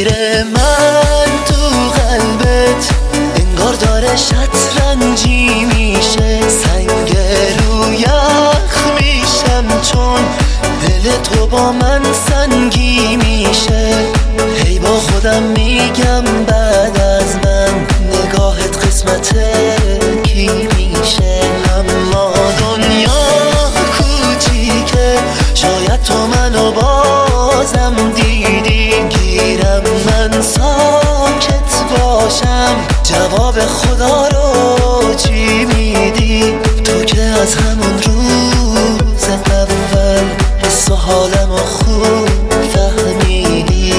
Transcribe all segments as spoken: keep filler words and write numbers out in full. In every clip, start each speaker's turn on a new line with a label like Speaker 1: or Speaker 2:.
Speaker 1: تصویر من تو قلبت انگار داره شطرنجی میشه، سنگ رو یخ میشم چون دل تو با من سنگی میشه. هی با خودم میگم بعد از من نگاهت قسمت کی میشه. اما دنیا کوچیکه، شاید تو منو بازم دیدی. گیرم من ساکت باشم، جواب خدا رو چی میدی؟ تو که از همون روز اول حس و حالم رو خوب فهمیدی.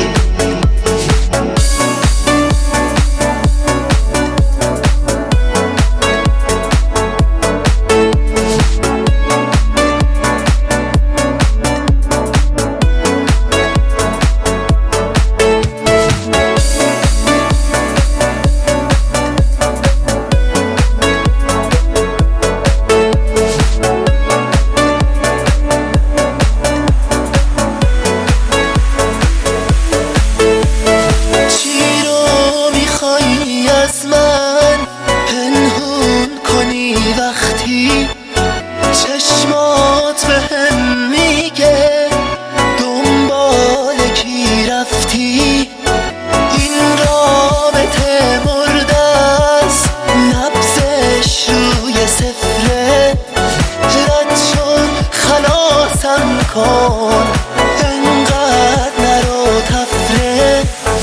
Speaker 1: چشمات به هم میگه دنبال کی رفتی؟ این رابطه مرده است، نبضش روی صفره. رد شد خلاصم کن، انقدر نرو تفره.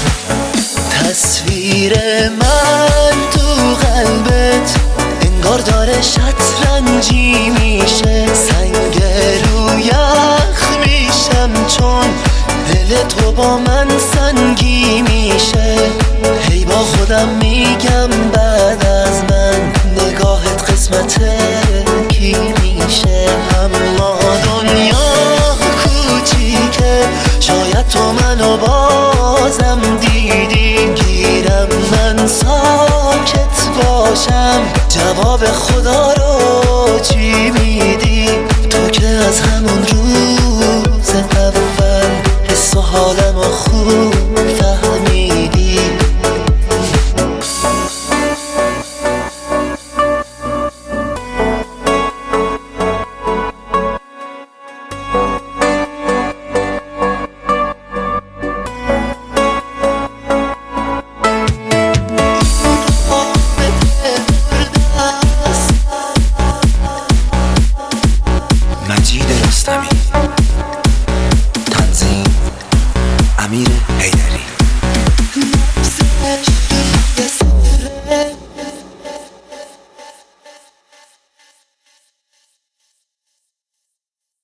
Speaker 1: تصویر من تو قلبت انگار داره شطرنجی میشه، سنگ رو یخ میشم چون دل تو با من سنگی میشه. هی با خودم میگم بعد از من نگاهت قسمت کی میشه. اما دنیا کوچیکه، شاید تو منو بازم دیدی. گیرم من ساکت باشم، جواب خدا رو چی میدی؟ تو که از همون روز اول حس و حالم رو خوب فهمیدی.
Speaker 2: مجید رستمی، تنظیم امیر حیدری.